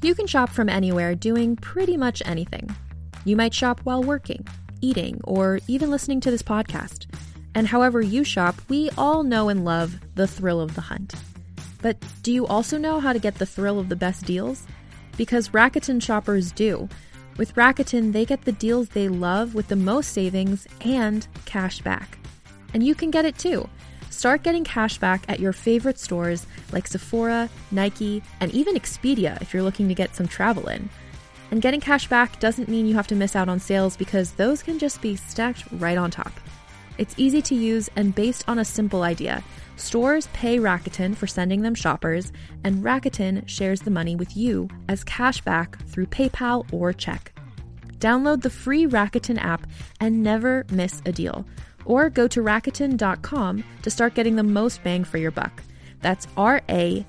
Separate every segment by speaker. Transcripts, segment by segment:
Speaker 1: You can shop from anywhere doing pretty much anything. You might shop while working, eating, or even listening to this podcast. And however you shop, we all know and love the thrill of the hunt. But do you also know how to get the thrill of the best deals? Because Rakuten shoppers do. With Rakuten, they get the deals they love with the most savings and cash back. And you can get it too. Start getting cash back at your favorite stores like Sephora, Nike, and even Expedia if you're looking to get some travel in. And getting cash back doesn't mean you have to miss out on sales because those can just be stacked right on top. It's easy to use and based on a simple idea. Stores pay Rakuten for sending them shoppers, and Rakuten shares the money with you as cash back through PayPal or check. Download the free Rakuten app and never miss a deal. Or go to Rakuten.com to start getting the most bang for your buck. That's Rakuten.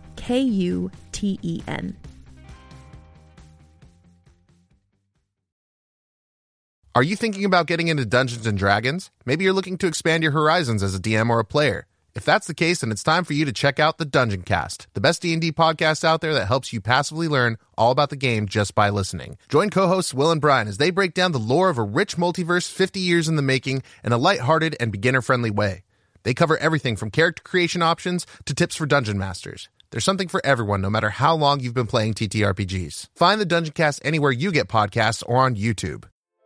Speaker 2: Are you thinking about getting into Dungeons & Dragons? Maybe you're looking to expand your horizons as a DM or a player. If that's the case, then it's time for you to check out the Dungeon Cast, the best D&D podcast out there that helps you passively learn all about the game just by listening. Join co-hosts Will and Brian as they break down the lore of a rich multiverse 50 years in the making in a lighthearted and beginner-friendly way. They cover everything from character creation options to tips for dungeon masters. There's something for everyone, no matter how long you've been playing TTRPGs. Find the Dungeon Cast anywhere you get podcasts or on YouTube.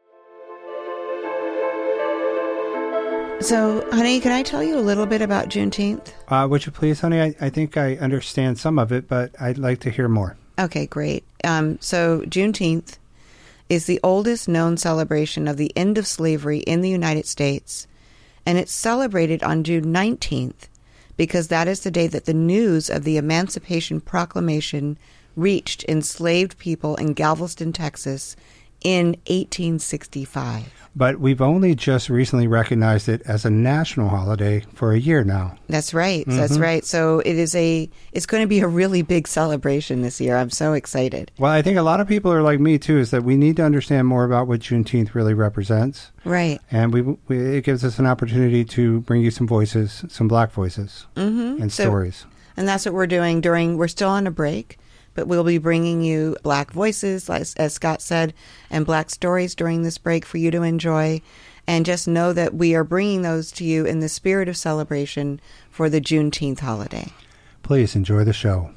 Speaker 3: So, honey, can I tell you a little bit about Juneteenth?
Speaker 4: Would you please, honey? I think I understand some of it, but I'd like to hear more.
Speaker 3: Okay, great. So Juneteenth is the oldest known celebration of the end of slavery in the United States, and it's celebrated on June 19th because that is the day that the news of the Emancipation Proclamation reached enslaved people in Galveston, Texas in 1865.
Speaker 4: But we've only just recently recognized it as a national holiday for a year now.
Speaker 3: That's right. Mm-hmm. That's right. So it's going to be a really big celebration this year. I'm so excited.
Speaker 4: Well, I think a lot of people are like me, too, is that we need to understand more about what Juneteenth really represents.
Speaker 3: Right.
Speaker 4: And it gives us an opportunity to bring you some voices, some Black voices and stories.
Speaker 3: And that's what we're doing we're still on a break. But we'll be bringing you Black voices, as Scott said, and Black stories during this break for you to enjoy. And just know that we are bringing those to you in the spirit of celebration for the Juneteenth holiday.
Speaker 4: Please enjoy the show.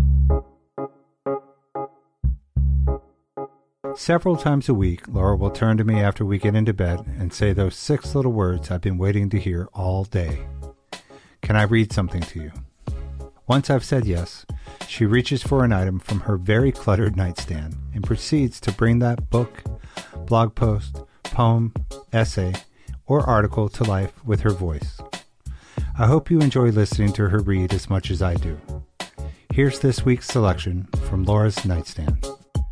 Speaker 4: Several times a week, Laura will turn to me after we get into bed and say those 6 little words I've been waiting to hear all day. Can I read something to you? Once I've said yes, she reaches for an item from her very cluttered nightstand and proceeds to bring that book, blog post, poem, essay, or article to life with her voice. I hope you enjoy listening to her read as much as I do. Here's this week's selection from Laura's nightstand.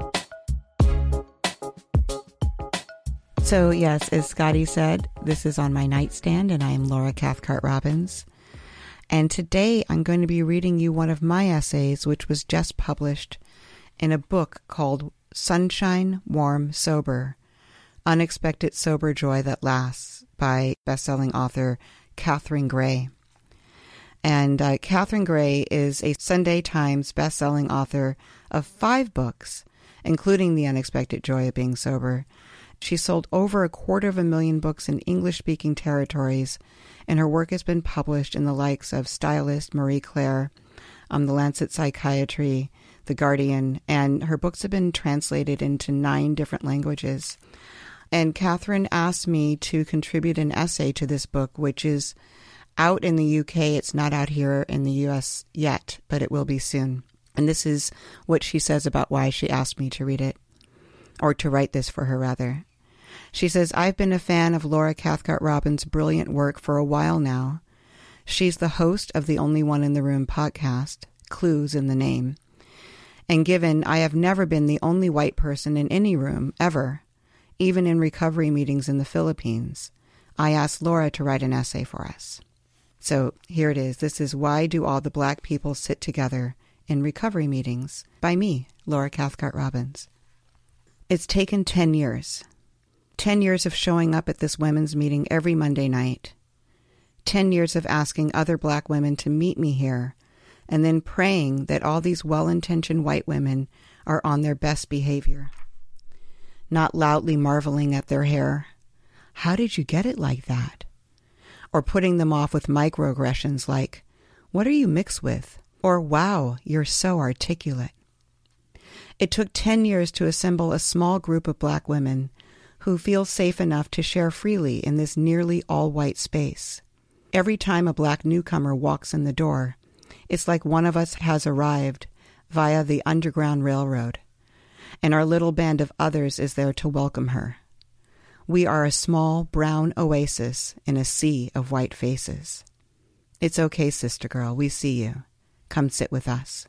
Speaker 3: So yes, as Scotty said, this is on my nightstand, and I am Laura Cathcart Robbins. And today I'm going to be reading you one of my essays, which was just published in a book called Sunshine, Warm, Sober, Unexpected Sober Joy That Lasts by best-selling author Catherine Gray. And Catherine Gray is a Sunday Times best-selling author of 5 books, including The Unexpected Joy of Being Sober. She sold over 250,000 books in English-speaking territories, and her work has been published in the likes of Stylist, Marie Claire, The Lancet Psychiatry, The Guardian, and her books have been translated into 9 different languages. And Catherine asked me to contribute an essay to this book, which is out in the UK. It's not out here in the US yet, but it will be soon. And this is what she says about why she asked me to read it, or to write this for her, rather. She says, I've been a fan of Laura Cathcart Robbins' brilliant work for a while now. She's the host of the Only One in the Room podcast, Clues in the name. And given I have never been the only white person in any room, ever, even in recovery meetings in the Philippines, I asked Laura to write an essay for us. So here it is. This is Why Do All the Black People Sit Together in Recovery Meetings by me, Laura Cathcart Robbins. It's taken 10 years. 10 years of showing up at this women's meeting every Monday night. 10 years of asking other Black women to meet me here and then praying that all these well-intentioned white women are on their best behavior. Not loudly marveling at their hair. How did you get it like that? Or putting them off with microaggressions like, what are you mixed with? Or, wow, you're so articulate. It took 10 years to assemble a small group of black women who feel safe enough to share freely in this nearly all-white space. Every time a black newcomer walks in the door, it's like one of us has arrived via the Underground Railroad, and our little band of others is there to welcome her. We are a small brown oasis in a sea of white faces. It's okay, sister girl, we see you. Come sit with us.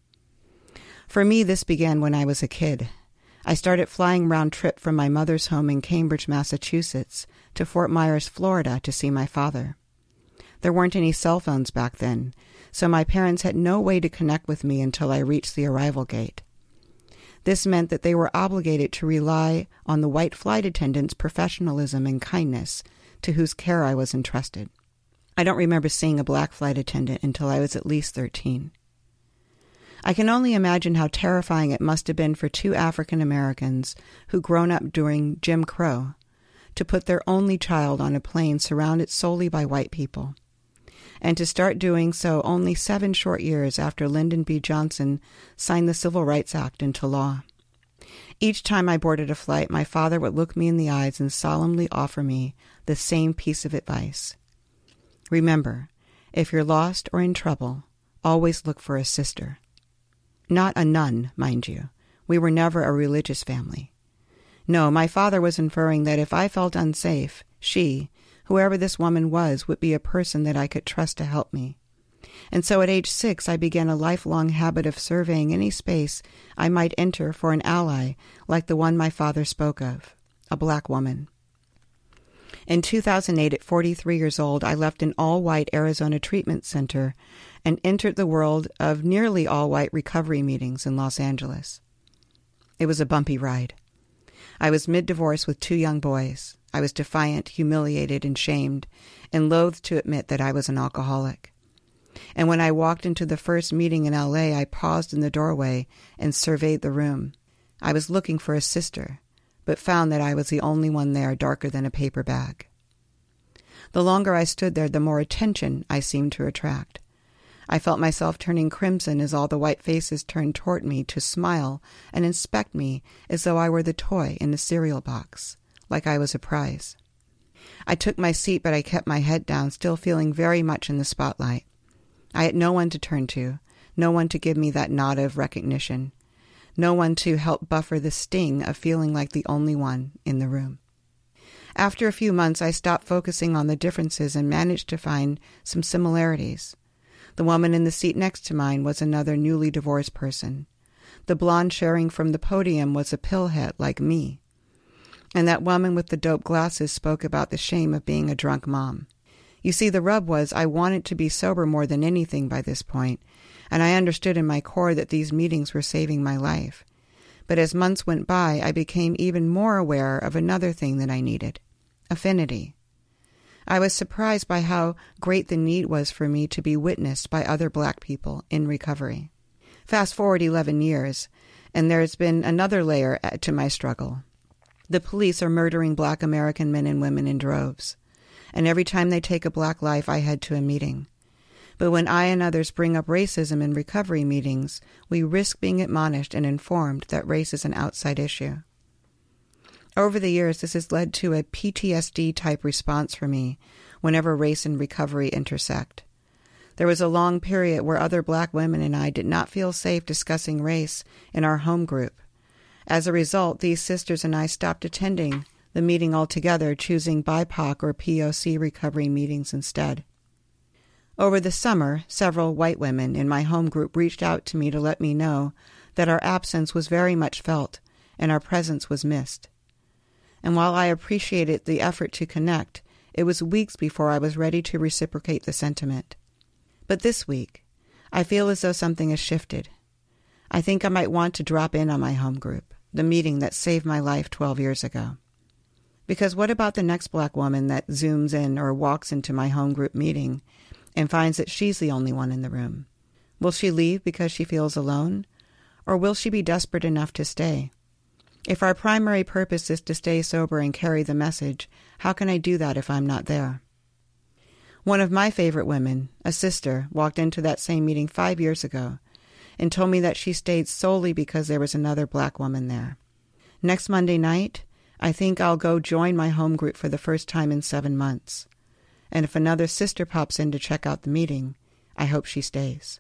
Speaker 3: For me, this began when I was a kid. I started flying round trip from my mother's home in Cambridge, Massachusetts, to Fort Myers, Florida, to see my father. There weren't any cell phones back then, so my parents had no way to connect with me until I reached the arrival gate. This meant that they were obligated to rely on the white flight attendant's professionalism and kindness, to whose care I was entrusted. I don't remember seeing a black flight attendant until I was at least 13. I can only imagine how terrifying it must have been for two African Americans who'd grown up during Jim Crow to put their only child on a plane surrounded solely by white people, and to start doing so only 7 short years after Lyndon B. Johnson signed the Civil Rights Act into law. Each time I boarded a flight, my father would look me in the eyes and solemnly offer me the same piece of advice. Remember, if you're lost or in trouble, always look for a sister. Not a nun, mind you. We were never a religious family. No, my father was inferring that if I felt unsafe, she, whoever this woman was, would be a person that I could trust to help me. And so at age 6, I began a lifelong habit of surveying any space I might enter for an ally like the one my father spoke of, a black woman. In 2008, at 43 years old, I left an all-white Arizona treatment center and entered the world of nearly all-white recovery meetings in Los Angeles. It was a bumpy ride. I was mid-divorce with 2 young boys. I was defiant, humiliated, and shamed, and loath to admit that I was an alcoholic. And when I walked into the first meeting in L.A., I paused in the doorway and surveyed the room. I was looking for a sister, but found that I was the only one there darker than a paper bag. The longer I stood there, the more attention I seemed to attract. I felt myself turning crimson as all the white faces turned toward me to smile and inspect me as though I were the toy in the cereal box, like I was a prize. I took my seat, but I kept my head down, still feeling very much in the spotlight. I had no one to turn to, no one to give me that nod of recognition, no one to help buffer the sting of feeling like the only one in the room. After a few months, I stopped focusing on the differences and managed to find some similarities. The woman in the seat next to mine was another newly divorced person. The blonde sharing from the podium was a pillhead like me. And that woman with the dope glasses spoke about the shame of being a drunk mom. You see, the rub was I wanted to be sober more than anything by this point, and I understood in my core that these meetings were saving my life. But as months went by, I became even more aware of another thing that I needed: affinity. I was surprised by how great the need was for me to be witnessed by other black people in recovery. Fast forward 11 years, and there's been another layer to my struggle. The police are murdering black American men and women in droves, and every time they take a black life, I head to a meeting. But when I and others bring up racism in recovery meetings, we risk being admonished and informed that race is an outside issue. Over the years, this has led to a PTSD-type response for me whenever race and recovery intersect. There was a long period where other black women and I did not feel safe discussing race in our home group. As a result, these sisters and I stopped attending the meeting altogether, choosing BIPOC or POC recovery meetings instead. Over the summer, several white women in my home group reached out to me to let me know that our absence was very much felt and our presence was missed. And while I appreciated the effort to connect, it was weeks before I was ready to reciprocate the sentiment. But this week, I feel as though something has shifted. I think I might want to drop in on my home group, the meeting that saved my life 12 years ago. Because what about the next black woman that zooms in or walks into my home group meeting and finds that she's the only one in the room? Will she leave because she feels alone? Or will she be desperate enough to stay? If our primary purpose is to stay sober and carry the message, how can I do that if I'm not there? One of my favorite women, a sister, walked into that same meeting 5 years ago and told me that she stayed solely because there was another Black woman there. Next Monday night, I think I'll go join my home group for the first time in 7 months. And if another sister pops in to check out the meeting, I hope she stays.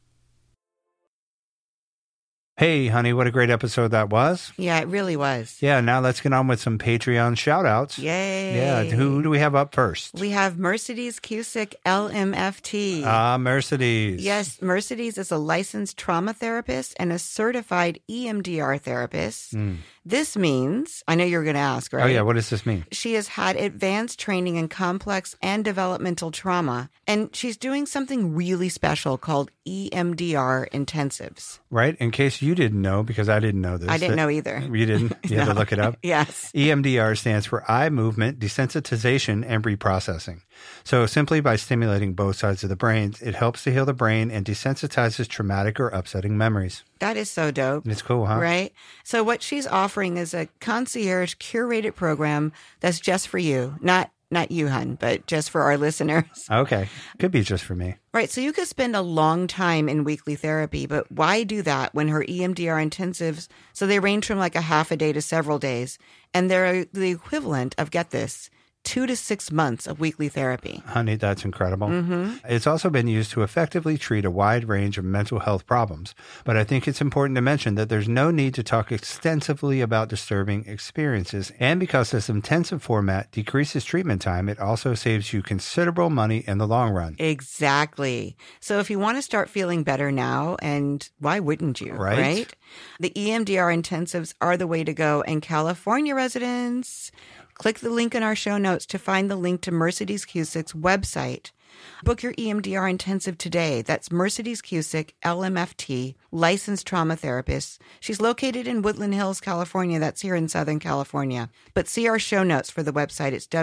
Speaker 4: Hey, honey, what a great episode that was.
Speaker 3: Yeah, it really was.
Speaker 4: Yeah, now let's get on with some Patreon shout-outs.
Speaker 3: Yay.
Speaker 4: Yeah, who do we have up first?
Speaker 3: We have Mercedes Cusick, LMFT.
Speaker 4: Mercedes.
Speaker 3: Yes, Mercedes is a licensed trauma therapist and a certified EMDR therapist. This means, I know you're going to ask, right?
Speaker 4: Oh, yeah, what does this mean?
Speaker 3: She has had advanced training in complex and developmental trauma, and she's doing something really special called EMDR intensives.
Speaker 4: Right, in case you didn't know, because I didn't know this.
Speaker 3: I didn't know either.
Speaker 4: You didn't? You had to look it up?
Speaker 3: Yes.
Speaker 4: EMDR stands for eye movement desensitization and reprocessing. So simply by stimulating both sides of the brain, it helps to heal the brain and desensitizes traumatic or upsetting memories.
Speaker 3: That is so dope.
Speaker 4: It's cool, huh?
Speaker 3: Right? So what she's offering is a concierge curated program that's just for you. Not you, hun, but just for our listeners.
Speaker 4: Okay. Could be just for me.
Speaker 3: Right. So you could spend a long time in weekly therapy, but why do that when her EMDR intensives, so they range from like a half a day to several days, and they're the equivalent of, get this, 2 to 6 months of weekly therapy.
Speaker 4: Honey, that's incredible. It's also been used to effectively treat a wide range of mental health problems. But I think it's important to mention that there's no need to talk extensively about disturbing experiences. And because this intensive format decreases treatment time, it also saves you considerable money in the long run.
Speaker 3: Exactly. So if you want to start feeling better now, and why wouldn't you? Right? The EMDR intensives are the way to go. And California residents, click the link in our show notes to find the link to Mercedes Cusick's website. Book your EMDR intensive today. That's Mercedes Cusick, LMFT, licensed trauma therapist. She's located in Woodland Hills, California. That's here in Southern California. But see our show notes for the website. It's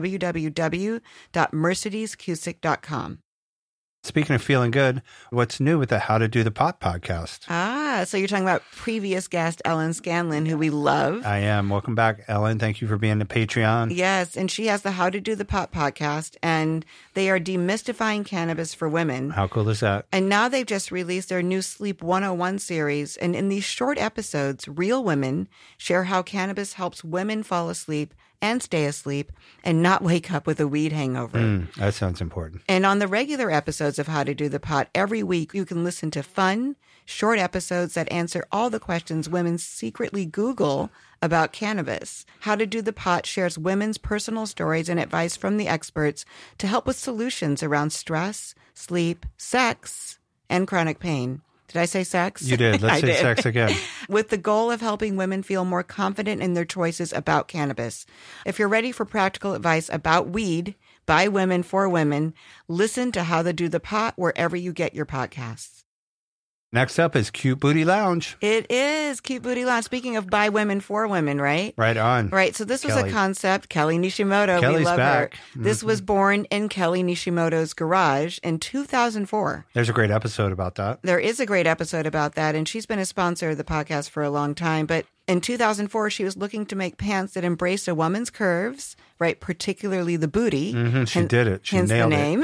Speaker 3: www.mercedescusick.com.
Speaker 4: Speaking of feeling good, what's new with the How to Do the Pot podcast?
Speaker 3: So you're talking about previous guest Ellen Scanlon, who we love.
Speaker 4: I am. Welcome back, Ellen. Thank you for being a Patreon.
Speaker 3: Yes, and she has the How to Do the Pot podcast, and they are demystifying cannabis for women.
Speaker 4: How cool is that?
Speaker 3: And now they've just released their new Sleep 101 series, and in these short episodes, real women share how cannabis helps women fall asleep and stay asleep and not wake up with a weed hangover.
Speaker 4: That sounds important.
Speaker 3: And on the regular episodes of How to Do the Pot, every week you can listen to fun, short episodes that answer all the questions women secretly Google about cannabis. How to Do the Pot shares women's personal stories and advice from the experts to help with solutions around stress, sleep, sex, and chronic pain. Did I say sex?
Speaker 4: You did. Let's say sex again.
Speaker 3: With the goal of helping women feel more confident in their choices about cannabis. If you're ready for practical advice about weed by women for women, listen to How to Do the Pot wherever you get your podcasts.
Speaker 4: Next up is Cute Booty Lounge.
Speaker 3: It is Cute Booty Lounge. Speaking of by women for women, right?
Speaker 4: Right on.
Speaker 3: Right. So this was
Speaker 4: Kelly.
Speaker 3: a concept. Kelly Nishimoto.
Speaker 4: Kelly's
Speaker 3: we love
Speaker 4: back.
Speaker 3: her. This was born in Kelly Nishimoto's garage in 2004.
Speaker 4: There's a great episode about that.
Speaker 3: There is a great episode about that, and she's been a sponsor of the podcast for a long time. But in 2004, she was looking to make pants that embraced a woman's curves, right, particularly the booty.
Speaker 4: She did it. She
Speaker 3: hence
Speaker 4: nailed
Speaker 3: the name.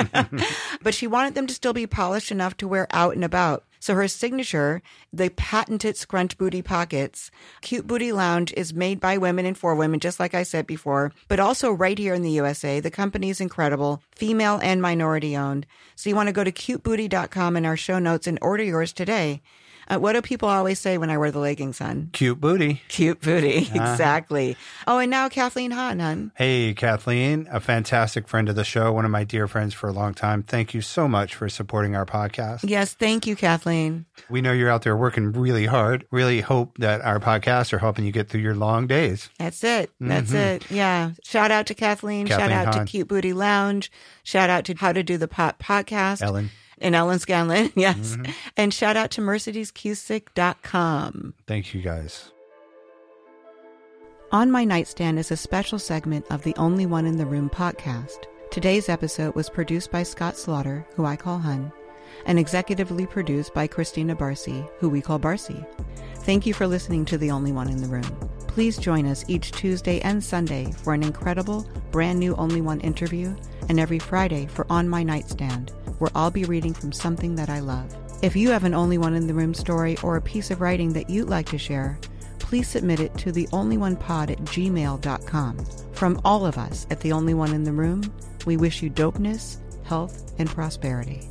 Speaker 3: But she wanted them to still be polished enough to wear out and about. So her signature, the patented scrunch booty pockets, Cute Booty Lounge, is made by women and for women, just like I said before, but also right here in the USA. The company is incredible, female and minority owned. So you want to go to cutebooty.com in our show notes and order yours today. What do people always say when I wear the leggings, hon?
Speaker 4: Cute booty.
Speaker 3: Cute booty, exactly. Oh, and now Kathleen Hahn, hon.
Speaker 4: Hey, Kathleen, a fantastic friend of the show, one of my dear friends for a long time. Thank you so much for supporting our podcast.
Speaker 3: Yes, thank you, Kathleen.
Speaker 4: We know you're out there working really hard. Really hope that our podcasts are helping you get through your long days.
Speaker 3: That's it. That's it. Yeah. Shout out to Kathleen. Shout out
Speaker 4: Hahn.
Speaker 3: to Cute Booty Lounge. Shout out to How to Do the Pot podcast.
Speaker 4: Ellen.
Speaker 3: And Ellen Scanlon, yes. And shout out to MercedesCusick.com.
Speaker 4: Thank you, guys.
Speaker 3: On My Nightstand is a special segment of the Only One in the Room podcast. Today's episode was produced by Scott Slaughter, who I call Hun, and executively produced by Christina Barcy, who we call Barcy. Thank you for listening to The Only One in the Room. Please join us each Tuesday and Sunday for an incredible, brand new Only One interview, and every Friday for On My Nightstand, where I'll be reading from something that I love. If you have an Only One in the Room story or a piece of writing that you'd like to share, please submit it to theonlyonepod@gmail.com. From all of us at The Only One in the Room, we wish you dopeness, health, and prosperity.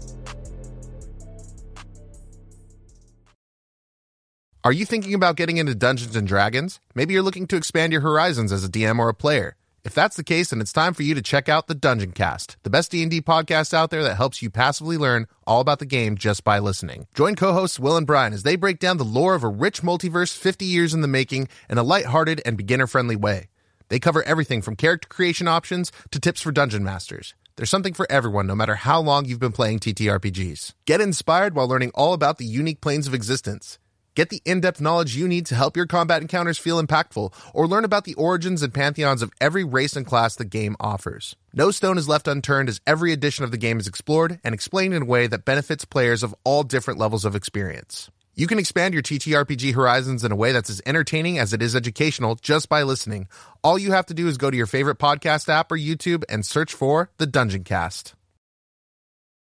Speaker 2: Are you thinking about getting into Dungeons & Dragons? Maybe you're looking to expand your horizons as a DM or a player. If that's the case, then it's time for you to check out the Dungeon Cast, the best D&D podcast out there that helps you passively learn all about the game just by listening. Join co-hosts Will and Brian as they break down the lore of a rich multiverse 50 years in the making in a lighthearted and beginner-friendly way. They cover everything from character creation options to tips for dungeon masters. There's something for everyone, no matter how long you've been playing TTRPGs. Get inspired while learning all about the unique planes of existence. Get the in-depth knowledge you need to help your combat encounters feel impactful, or learn about the origins and pantheons of every race and class the game offers. No stone is left unturned as every edition of the game is explored and explained in a way that benefits players of all different levels of experience. You can expand your TTRPG horizons in a way that's as entertaining as it is educational just by listening. All you have to do is go to your favorite podcast app or YouTube and search for The Dungeon Cast.